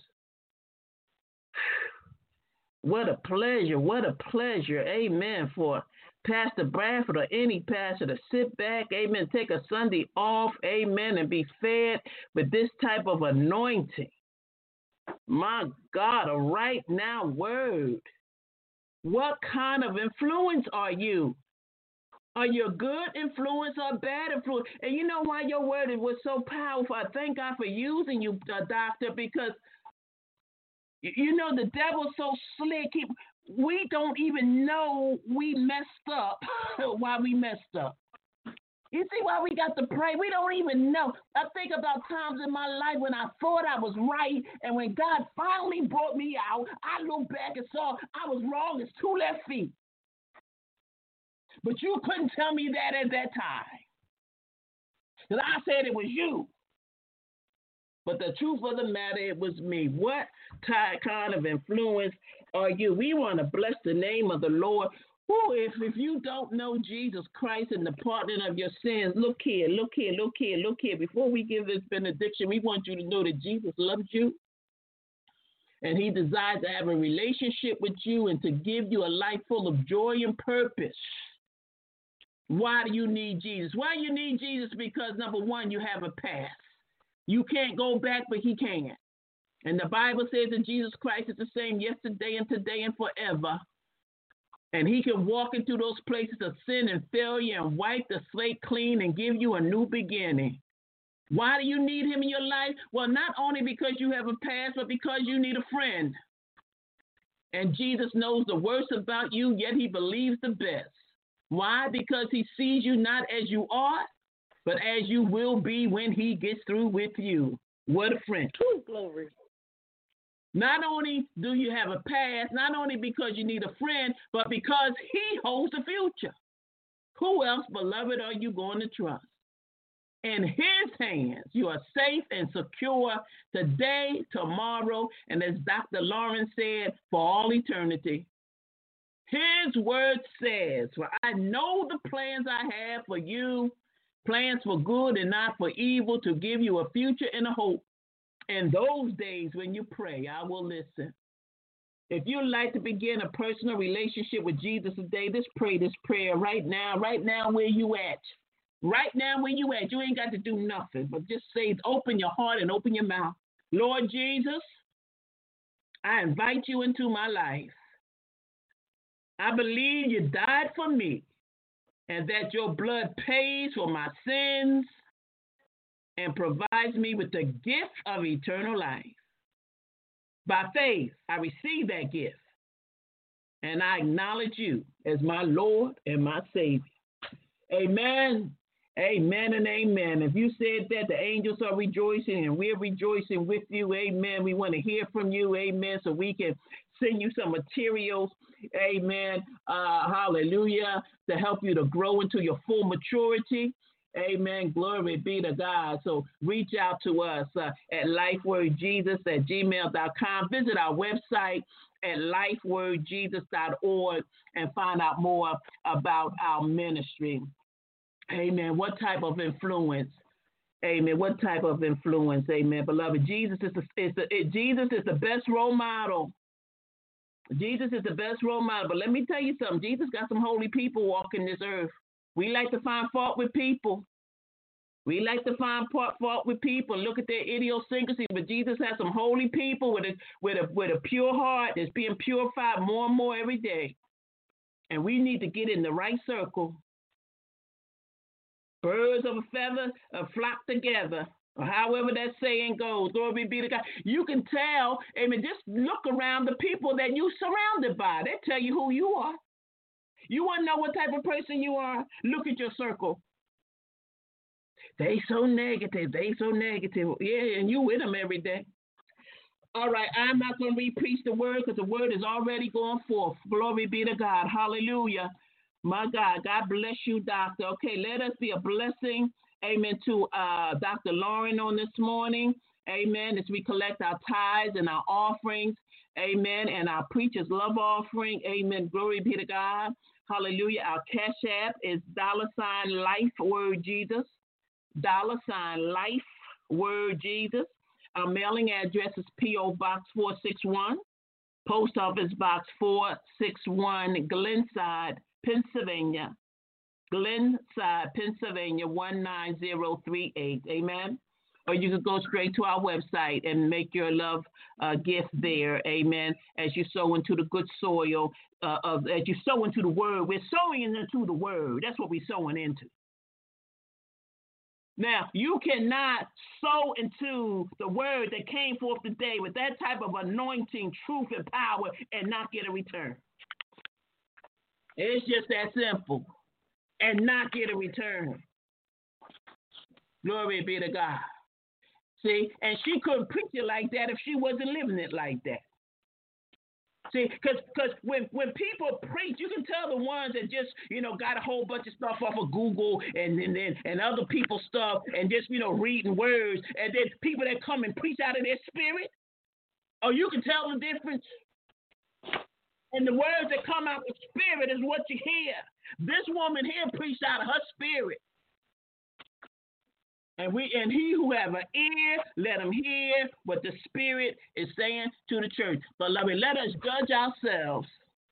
What a pleasure. What a pleasure. Amen. For Pastor Bradford or any pastor to sit back, amen, take a Sunday off, amen, and be fed with this type of anointing. My God, a right now word. What kind of influence are you? Are you a good influence or a bad influence? And you know why your word was so powerful? I thank God for using you, uh, Doctor, because you know the devil's so slick. He, we don't even know we messed up why we messed up. You see why we got to pray? We don't even know. I think about times in my life when I thought I was right, and when God finally brought me out, I looked back and saw I was wrong as two left feet. But you couldn't tell me that at that time. Because I said it was you. But the truth of the matter, it was me. What kind of influence are you? We want to bless the name of the Lord. Ooh, if, if you don't know Jesus Christ and the pardon of your sins, look here, look here, look here, look here. Before we give this benediction, we want you to know that Jesus loves you. And he desires to have a relationship with you and to give you a life full of joy and purpose. Why do you need Jesus? Why you need Jesus? Because, number one, you have a past. You can't go back, but he can. And the Bible says that Jesus Christ is the same yesterday and today and forever. And he can walk into those places of sin and failure and wipe the slate clean and give you a new beginning. Why do you need him in your life? Well, not only because you have a past, but because you need a friend. And Jesus knows the worst about you, yet he believes the best. Why? Because he sees you not as you are, but as you will be when he gets through with you. What a friend. True glory. Not only do you have a past, not only because you need a friend, but because he holds the future. Who else, beloved, are you going to trust? In his hands, you are safe and secure today, tomorrow, and as Doctor Lawrence said, for all eternity. His word says, for I know the plans I have for you, plans for good and not for evil, to give you a future and a hope. In those days when you pray, I will listen. If you'd like to begin a personal relationship with Jesus today, just pray this prayer right now, right now where you at. Right now where you at. You ain't got to do nothing, but just say, open your heart and open your mouth. Lord Jesus, I invite you into my life. I believe you died for me and that your blood pays for my sins and provides me with the gift of eternal life. By faith, I receive that gift, and I acknowledge you as my Lord and my Savior. Amen, amen, and amen. If you said that, the angels are rejoicing, and we're rejoicing with you. Amen. We want to hear from you. Amen, so we can send you some materials. Amen. Uh, hallelujah, to help you to grow into your full maturity. Amen. Glory be to God. So reach out to us uh, at lifewordjesus at gmail dot com. Visit our website at lifewordjesus dot org and find out more about our ministry. Amen. What type of influence? Amen. What type of influence? Amen. Beloved, Jesus is the, is the it, Jesus is the best role model. Jesus is the best role model. But let me tell you something. Jesus got some holy people walking this earth. We like to find fault with people. We like to find fault with people. Look at their idiosyncrasy. But Jesus has some holy people with a, with a, with a pure heart that's being purified more and more every day. And we need to get in the right circle. Birds of a feather uh, flock together. Or however that saying goes, glory be to God. You can tell, amen, just look around the people that you're surrounded by. They tell you who you are. You want to know what type of person you are? Look at your circle. They so negative. They so negative. Yeah, and you with them every day. All right, I'm not going to re-preach the word because the word is already going forth. Glory be to God. Hallelujah. My God, God bless you, Doctor. Okay, let us be a blessing, amen, to uh, Doctor Lauren on this morning. Amen, as we collect our tithes and our offerings. Amen, and our preacher's love offering. Amen, glory be to God. Hallelujah. Our cash app is dollar sign life word Jesus. Dollar sign life word Jesus. Our mailing address is P O Box four sixty-one, Post Office Box four sixty-one, Glenside, Pennsylvania. Glenside, Pennsylvania one nine zero three eight. Amen. Or you can go straight to our website and make your love uh, gift there. Amen. As you sow into the good soil, uh, of as you sow into the word, we're sowing into the word. That's what we're sowing into. Now, you cannot sow into the word that came forth today with that type of anointing, truth, and power and not get a return. It's just that simple. And not get a return. Glory be to God. See, and she couldn't preach it like that if she wasn't living it like that. See, because when, when people preach, you can tell the ones that just, you know, got a whole bunch of stuff off of Google and and, and, and other people's stuff and just, you know, reading words. And then people that come and preach out of their spirit. Oh, you can tell the difference. And the words that come out of spirit is what you hear. This woman here preached out of her spirit. And we and he who have an ear, let him hear what the Spirit is saying to the church. Beloved, let us judge ourselves.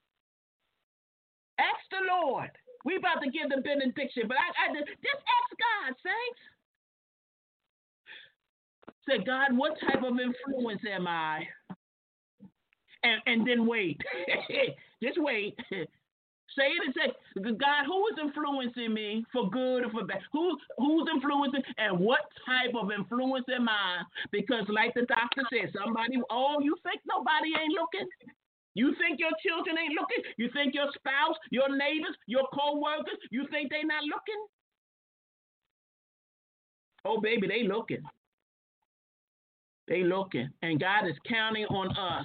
Ask the Lord. We about to give the benediction, but I, I just ask God, saints. Say, God, what type of influence am I? And, and then wait. Just wait. Say it and say, God, who is influencing me for good or for bad? Who Who's influencing and what type of influence am I? Because like the doctor said, somebody, oh, you think nobody ain't looking? You think your children ain't looking? You think your spouse, your neighbors, your co-workers, you think they not looking? Oh, baby, they looking. They looking. And God is counting on us.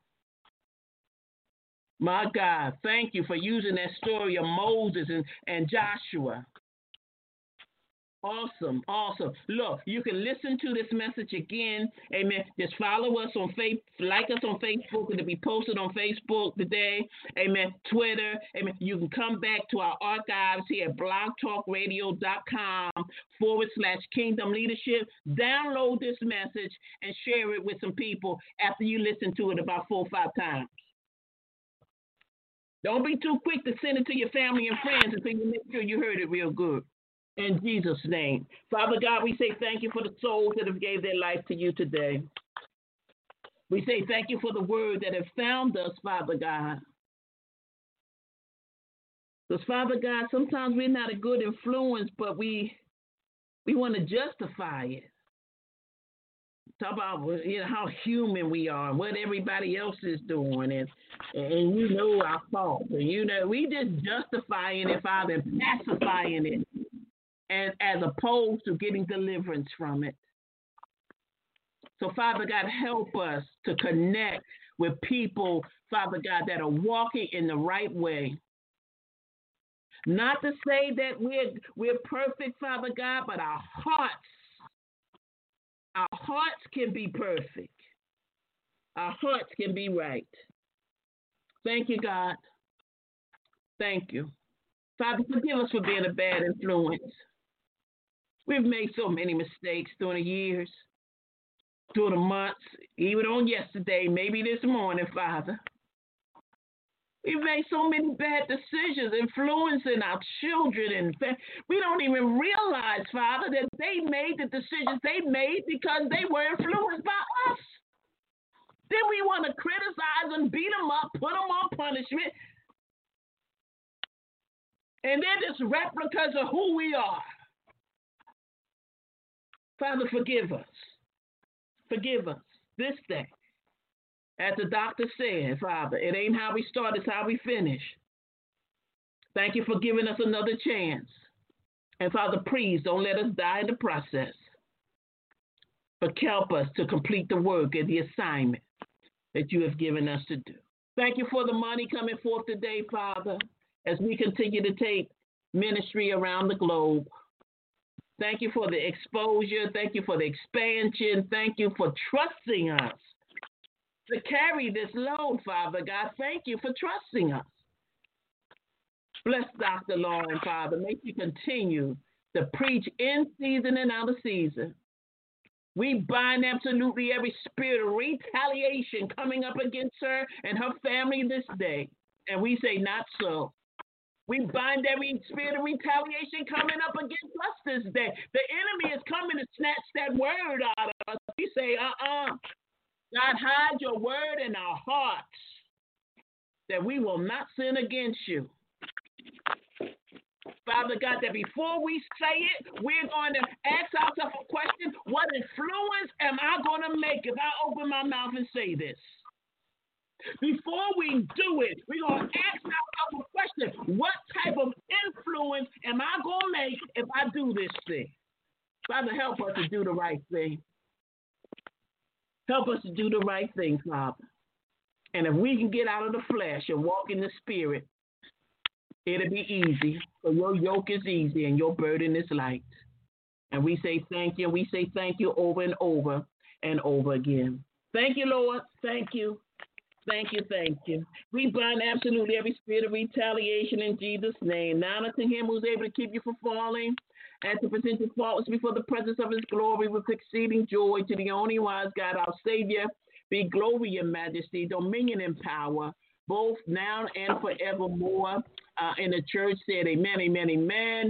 My God, thank you for using that story of Moses and, and Joshua. Awesome, awesome. Look, you can listen to this message again. Amen. Just follow us on Facebook, like us on Facebook. It'll be posted on Facebook today. Amen. Twitter. Amen. You can come back to our archives here at blogtalkradio.com forward slash kingdom leadership. Download this message and share it with some people after you listen to it about four or five times. Don't be too quick to send it to your family and friends until you make sure you heard it real good. In Jesus' name. Father God, we say thank you for the souls that have gave their life to you today. We say thank you for the word that have found us, Father God. Because, Father God, sometimes we're not a good influence, but we we want to justify it. Talk about, you know, how human we are and what everybody else is doing, and and you know our fault. And you know, we just justifying it, Father, and pacifying it, as as opposed to getting deliverance from it. So, Father God, help us to connect with people, Father God, that are walking in the right way. Not to say that we're we're perfect, Father God, but our hearts. Our hearts can be perfect. Our hearts can be right. Thank you, God. Thank you. Father, forgive us for being a bad influence. We've made so many mistakes during the years, during the months, even on yesterday, maybe this morning, Father. We've made so many bad decisions, influencing our children, and we don't even realize, Father, that they made the decisions they made because they were influenced by us. Then we want to criticize and beat them up, put them on punishment, and they're just replicas of who we are. Father, forgive us. Forgive us this day. As the doctor said, Father, it ain't how we start, it's how we finish. Thank you for giving us another chance. And Father, please don't let us die in the process, but help us to complete the work and the assignment that you have given us to do. Thank you for the money coming forth today, Father, as we continue to take ministry around the globe. Thank you for the exposure. Thank you for the expansion. Thank you for trusting us to carry this load, Father God. Thank you for trusting us. Bless Doctor Lauren, Father. Make you continue to preach in season and out of season. We bind absolutely every spirit of retaliation coming up against her and her family this day. And we say, not so. We bind every spirit of retaliation coming up against us this day. The enemy is coming to snatch that word out of us. We say, uh-uh. God, hide your word in our hearts that we will not sin against you. Father God, that before we say it, we're going to ask ourselves a question: what influence am I going to make if I open my mouth and say this? Before we do it, we're going to ask ourselves a question: what type of influence am I going to make if I do this thing? Father, help us to do the right thing. Help us to do the right thing, Father. And if we can get out of the flesh and walk in the spirit, it'll be easy. For your yoke is easy and your burden is light. And we say thank you. And we say thank you over and over and over again. Thank you, Lord. Thank you. Thank you. Thank you. We bind absolutely every spirit of retaliation in Jesus' name. Now unto him who's able to keep you from falling and to present you faultless before the presence of his glory with exceeding joy, to the only wise God, our Savior, be glory and majesty, dominion and power, both now and forevermore. Uh, and the church said amen, amen, amen.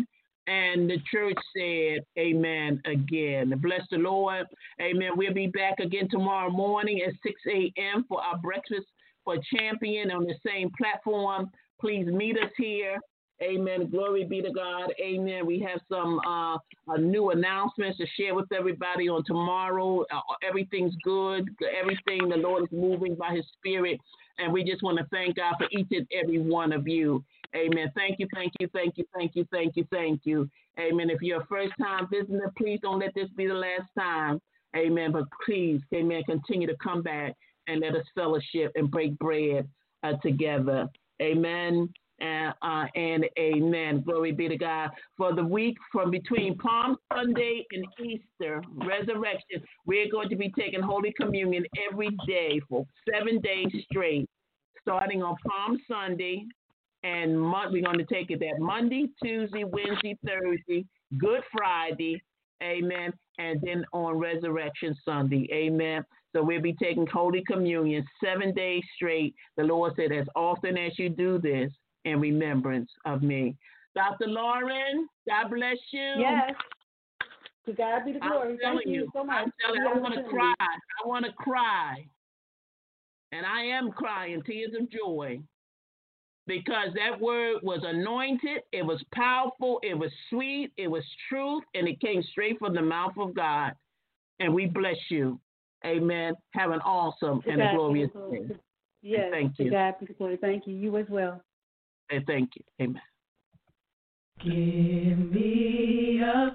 And the church said, amen again. Bless the Lord. Amen. We'll be back again tomorrow morning at six a.m. for our Breakfast for Champion on the same platform. Please meet us here. Amen. Glory be to God. Amen. We have some uh, uh, new announcements to share with everybody on tomorrow. Uh, everything's good. Everything, the Lord is moving by his spirit. And we just want to thank God for each and every one of you. Amen. Thank you, thank you, thank you, thank you, thank you, thank you. Amen. If you're a first-time visitor, please don't let this be the last time. Amen. But please, amen, continue to come back and let us fellowship and break bread uh, together. Amen. Uh, uh, and amen. Glory be to God. For the week from between Palm Sunday and Easter, resurrection, we're going to be taking Holy Communion every day for seven days straight, starting on Palm Sunday. And Mo- we're going to take it that Monday, Tuesday, Wednesday, Thursday, Good Friday, amen, and then on Resurrection Sunday, amen. So we'll be taking Holy Communion seven days straight. The Lord said, as often as you do this, in remembrance of me. Doctor Lauren, God bless you. Yes. To God be the glory. I'm Thank telling you you so much. I'm telling you, I want to cry. I want to cry. And I am crying tears of joy. Because that word was anointed, it was powerful, it was sweet, it was truth, and it came straight from the mouth of God. And we bless you. Amen. Have an awesome to and God a glorious be day. Yes. And thank To you. God be the glory. Thank you. You as well. And thank you. Amen. Give me a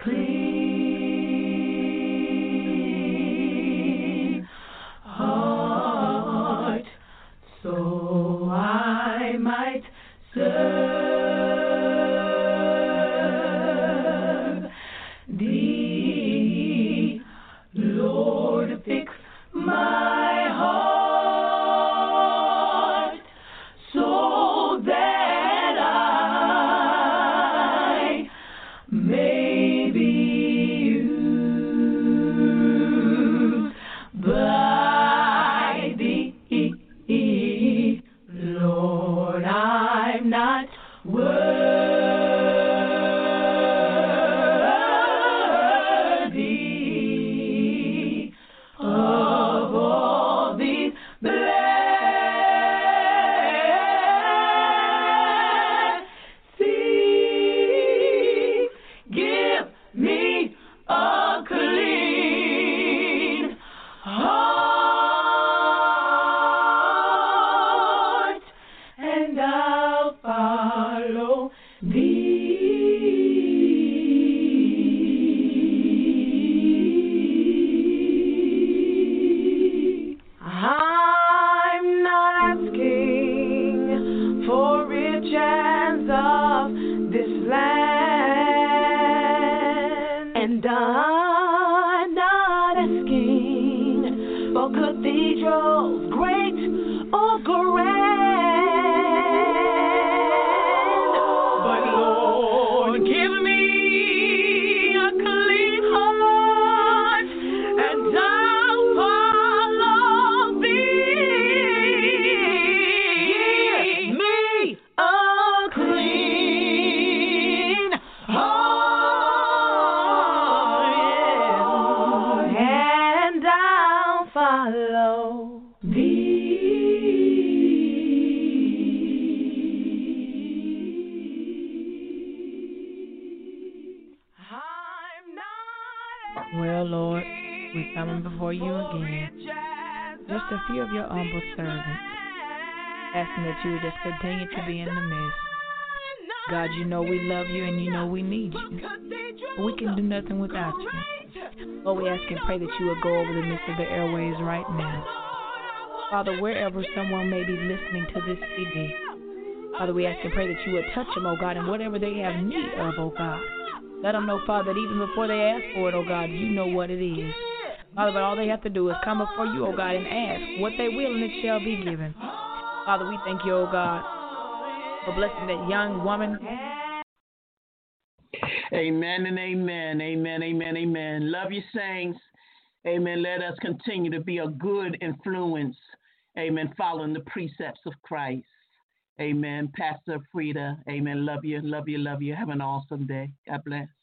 clean heart, so I might serve thee, Lord. Fix my heart so that I may be used by thee. Lord, I'm not worthy of all these blessings. Give me a clean heart, and I'll follow thee. I'm not asking for riches of this land, and I'm not asking for cathedrals great or grand, but Lord, give me a clean heart, and I'll follow thee. Give me a clean heart, and I'll follow thee. I'm not Well, Lord, we're coming before you again. Just a few of your humble servants, asking that you would just continue to be in the midst. God, you know we love you and you know we need you. But we can do nothing without you. Lord, we ask and pray that you would go over the midst of the airways right now. Father, wherever someone may be listening to this C D, Father, we ask and pray that you would touch them, oh God, and whatever they have need of, oh God. Let them know, Father, that even before they ask for it, oh God, you know what it is. Father, but all they have to do is come before you, oh God, and ask what they will, and it shall be given. Father, we thank you, oh God, for blessing that young woman. Amen and amen. Amen, amen, amen. Love you, saints. Amen. Let us continue to be a good influence. Amen. Following the precepts of Christ. Amen. Pastor Frida, amen. Love you, love you, love you. Have an awesome day. God bless.